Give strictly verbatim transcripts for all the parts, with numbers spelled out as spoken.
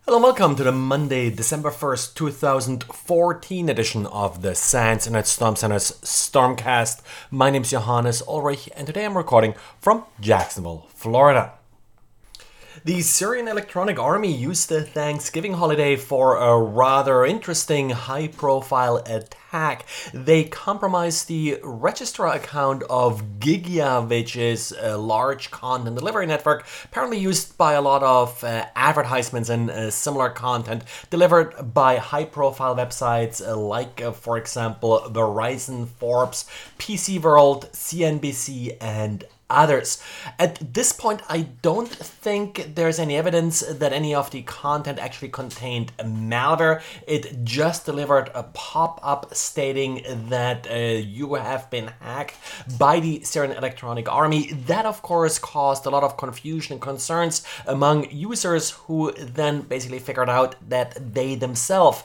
Hello and welcome to the Monday, December first, two thousand fourteen edition of the SANS Internet Storm Center's Stormcast. My name is Johannes Ulrich and today I'm recording from Jacksonville, Florida. The Syrian Electronic Army used the Thanksgiving holiday for a rather interesting high-profile attack. They compromised the registrar account of Gigya, which is a large content delivery network apparently used by a lot of uh, advertisements and uh, similar content delivered by high-profile websites uh, like, uh, for example, Verizon, Forbes, P C World, C N B C, and others. At this point, I don't think there's any evidence that any of the content actually contained malware. It just delivered a pop-up stating that uh, you have been hacked by the Syrian Electronic Army. That, of course, caused a lot of confusion and concerns among users who then basically figured out that they themselves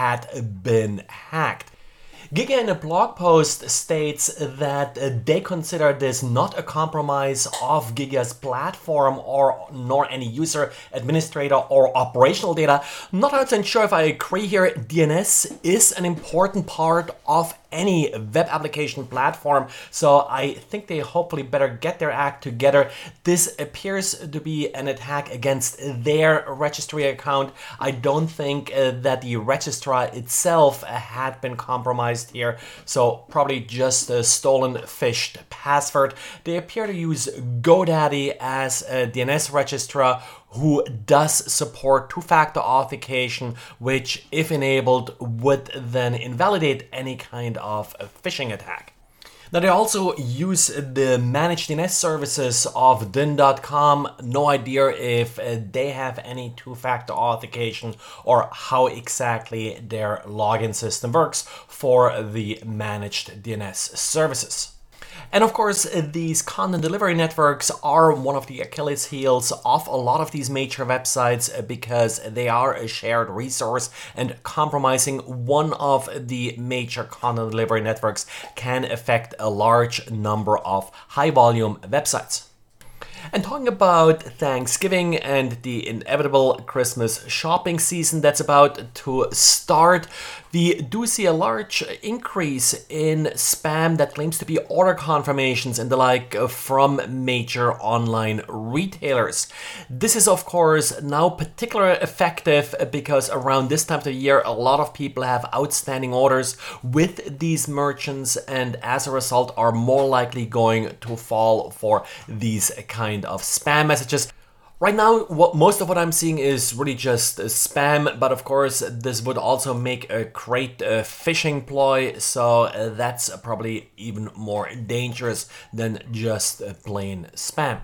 had been hacked. Gigya in a blog post states that uh, they consider this not a compromise of Gigya's platform or nor any user, administrator or operational data. Not one hundred percent sure if I agree here. D N S is an important part of any web application platform, so I think they hopefully better get their act together. This appears to be an attack against their registry account. I don't think uh, that the registrar itself uh, had been compromised here, so probably just a stolen phished password. They appear to use GoDaddy as a D N S registrar who does support two-factor authentication, which, if enabled, would then invalidate any kind of phishing attack. Now, they also use the managed D N S services of D N dot com. No idea if uh, they have any two-factor authentication or how exactly their login system works for the managed D N S services. And of course, these content delivery networks are one of the Achilles heels of a lot of these major websites because they are a shared resource, and compromising one of the major content delivery networks can affect a large number of high-volume websites. And talking about Thanksgiving and the inevitable Christmas shopping season that's about to start, we do see a large increase in spam that claims to be order confirmations and the like from major online retailers. This is, of course, now particularly effective because around this time of the year, a lot of people have outstanding orders with these merchants and as a result are more likely going to fall for these kind of spam messages. Right now, what, most of what I'm seeing is really just uh, spam, but of course this would also make a great uh, phishing ploy, so uh, that's probably even more dangerous than just uh, plain spam.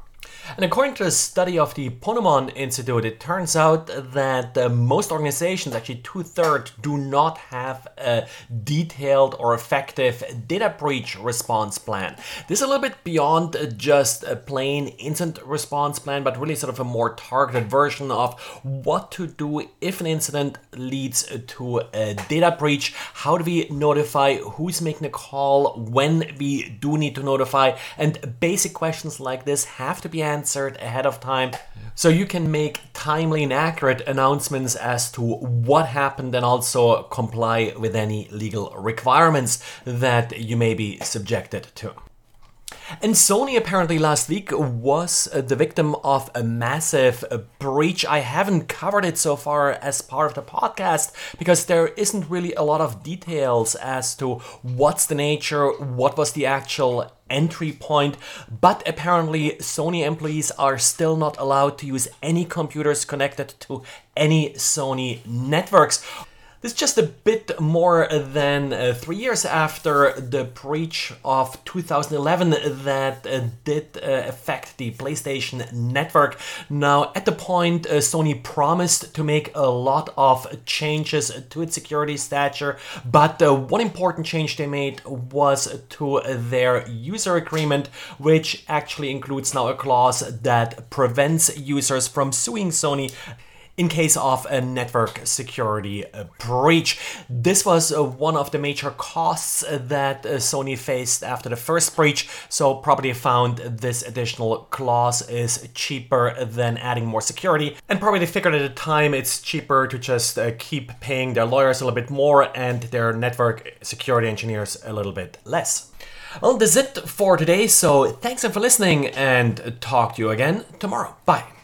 And according to a study of the Ponemon Institute, it turns out that uh, most organizations, actually two-thirds, do not have a detailed or effective data breach response plan. This is a little bit beyond uh, just a plain incident response plan, but really sort of a more targeted version of what to do if an incident leads to a data breach. How do we notify who's making a call, when we do need to notify, and basic questions like this have to be answered answered ahead of time so you can make timely and accurate announcements as to what happened and also comply with any legal requirements that you may be subjected to. And Sony apparently last week was the victim of a massive breach. I haven't covered it so far as part of the podcast because there isn't really a lot of details as to what's the nature, what was the actual entry point, but apparently Sony employees are still not allowed to use any computers connected to any Sony networks. This is just a bit more than uh, three years after the breach of two thousand eleven that uh, did uh, affect the PlayStation network. Now, at the point, uh, Sony promised to make a lot of changes to its security stature, but uh, one important change they made was to their user agreement, which actually includes now a clause that prevents users from suing Sony in case of a network security breach. This was uh, one of the major costs that uh, Sony faced after the first breach, so probably found this additional clause is cheaper than adding more security, and probably they figured at the time it's cheaper to just uh, keep paying their lawyers a little bit more and their network security engineers a little bit less. Well, that's it for today, so thanks for listening and talk to you again tomorrow. Bye.